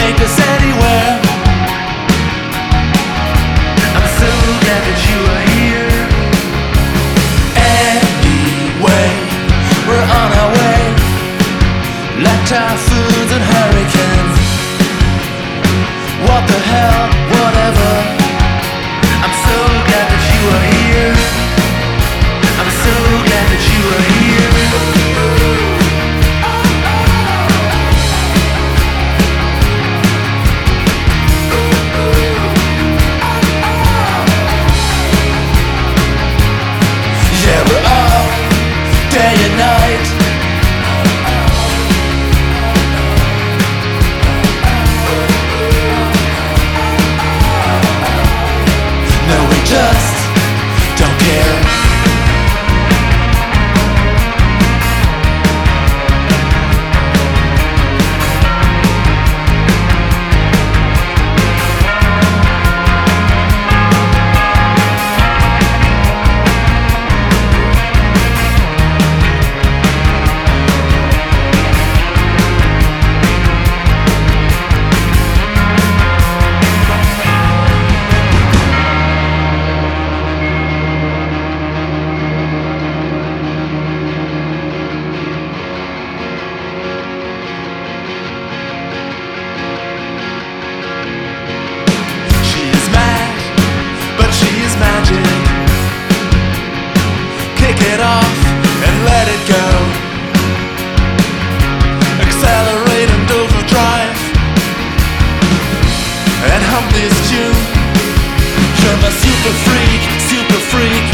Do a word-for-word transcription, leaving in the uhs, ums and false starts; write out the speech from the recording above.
take us anywhere. I'm so glad that you are here. Anyway, we're on our way, like typhoons and hurricanes. What the hell, whatever. I'm so glad that you are here. I'm so glad that you are here. Yeah, we're up day and night. No, we just don't care. Kick it off and let it go. Accelerate and overdrive and hum this tune. You're my super freak, super freak.